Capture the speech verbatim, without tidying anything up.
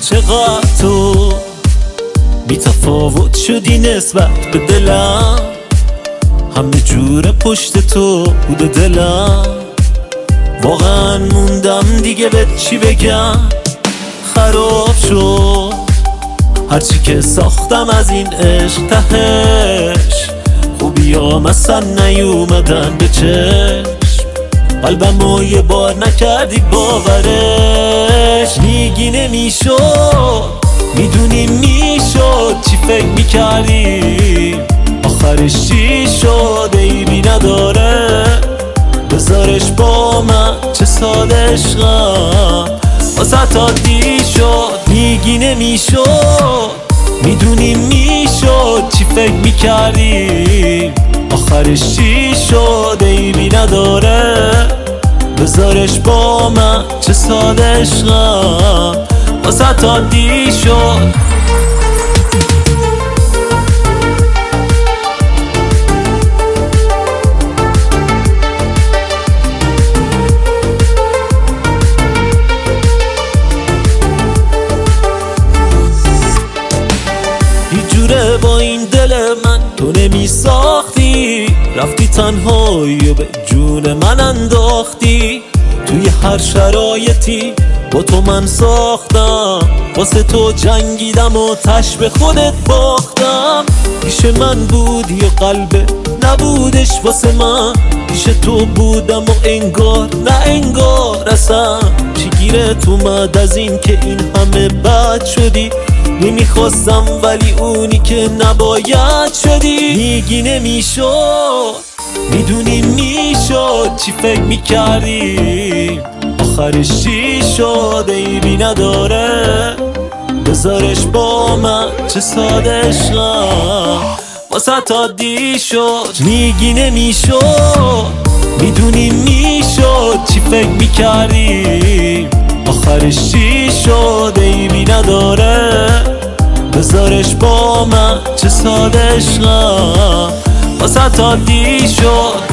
چقدر تو بی تفاوت شدی نسبت به دلم، همه جور پشت تو بوده دلم. واقعا موندم دیگه به چی بگم، خراب شد هرچی که ساختم از این عشق تهش. خوبیام اصلا نیومدن به چشم، قلبمو یه بار نکردی باورش. میگی نمیشد، میدونی میشد، چی فکر میکردی آخرش چی شد؟ عیبی نداره بذارش با من، چه ساده عشقم واسه عادی شد. میگی نمیشد، میدونی میشد، چی فکر میکردی آخرش چی شد؟ عیبی نداره بذارش با من، چه ساده عشقم واسه عادی شد. جوره با این دل من تو نمی ساختی، رفتی تنهایی و به جون من انداختی. توی هر شرایطی با تو من ساختم، واسه تو جنگیدم و تش به خودت باختم. پیش من بودی و قلبه نبودش واسه من، پیش تو بودم و انگار نه انگار اصلا. چی گیرت اومد از این که این همه بد شدی؟ نمیخواستم ولی اونی که نباید شدی. میگی نمیشد، میدونی میشد، چی فکر میکردی آخرش چی شد؟ عیبی نداره بذارش با من، چه ساده عشقم واسه عادی شد. میگی نمیشد، میدونی میشد، چی فکر میکردی آخرش چی شد؟ عیبی نداره بذارش با من، چه ساده عشقم واسه عادی شد.